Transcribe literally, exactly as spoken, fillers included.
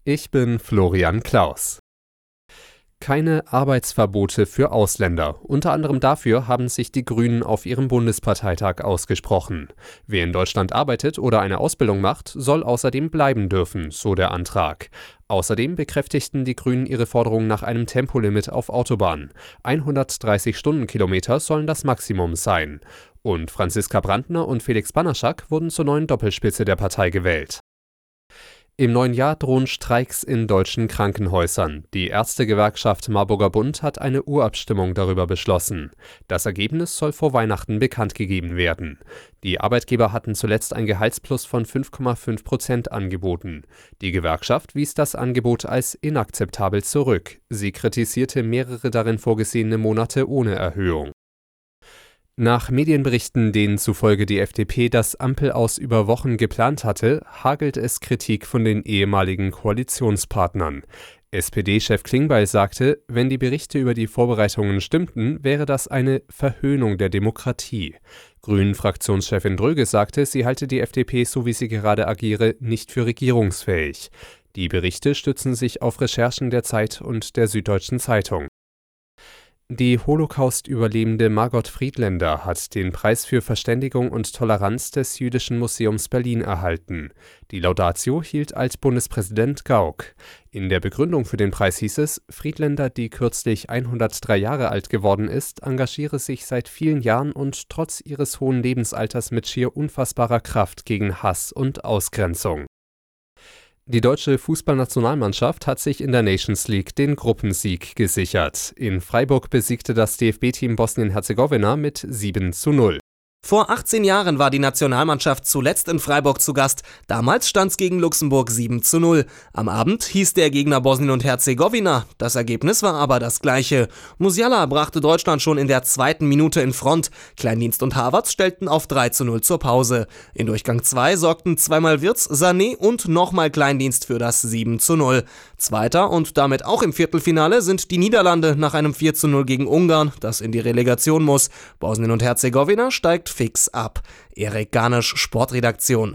Ich bin Florian Klaus. Keine Arbeitsverbote für Ausländer. Unter anderem dafür haben sich die Grünen auf ihrem Bundesparteitag ausgesprochen. Wer in Deutschland arbeitet oder eine Ausbildung macht, soll außerdem bleiben dürfen, so der Antrag. Außerdem bekräftigten die Grünen ihre Forderung nach einem Tempolimit auf Autobahnen. hundertdreißig Stundenkilometer sollen das Maximum sein. Und Franziska Brandner und Felix Banaschak wurden zur neuen Doppelspitze der Partei gewählt. Im neuen Jahr drohen Streiks in deutschen Krankenhäusern. Die Ärztegewerkschaft Marburger Bund hat eine Urabstimmung darüber beschlossen. Das Ergebnis soll vor Weihnachten bekannt gegeben werden. Die Arbeitgeber hatten zuletzt ein Gehaltsplus von fünf Komma fünf Prozent angeboten. Die Gewerkschaft wies das Angebot als inakzeptabel zurück. Sie kritisierte mehrere darin vorgesehene Monate ohne Erhöhung. Nach Medienberichten, denen zufolge die F D P das Ampel-Aus über Wochen geplant hatte, hagelt es Kritik von den ehemaligen Koalitionspartnern. S P D-Chef Klingbeil sagte, wenn die Berichte über die Vorbereitungen stimmten, wäre das eine Verhöhnung der Demokratie. Grünen-Fraktionschefin Dröge sagte, sie halte die F D P, so wie sie gerade agiere, nicht für regierungsfähig. Die Berichte stützen sich auf Recherchen der Zeit und der Süddeutschen Zeitung. Die Holocaust-Überlebende Margot Friedländer hat den Preis für Verständigung und Toleranz des Jüdischen Museums Berlin erhalten. Die Laudatio hielt Altbundespräsident Gauck. In der Begründung für den Preis hieß es, Friedländer, die kürzlich hundertdrei Jahre alt geworden ist, engagiere sich seit vielen Jahren und trotz ihres hohen Lebensalters mit schier unfassbarer Kraft gegen Hass und Ausgrenzung. Die deutsche Fußballnationalmannschaft hat sich in der Nations League den Gruppensieg gesichert. In Freiburg besiegte das D F B-Team Bosnien-Herzegowina mit sieben zu null. Vor achtzehn Jahren war die Nationalmannschaft zuletzt in Freiburg zu Gast. Damals stand es gegen Luxemburg sieben zu null. Am Abend hieß der Gegner Bosnien und Herzegowina. Das Ergebnis war aber das gleiche. Musiala brachte Deutschland schon in der zweiten Minute in Front. Kleindienst und Havertz stellten auf drei zu null zur Pause. In Durchgang zwei sorgten zweimal Wirtz, Sané und nochmal Kleindienst für das sieben zu null. Zweiter und damit auch im Viertelfinale sind die Niederlande nach einem vier zu null gegen Ungarn, das in die Relegation muss. Bosnien und Herzegowina steigt fix ab. Erik Garnisch, Sportredaktion.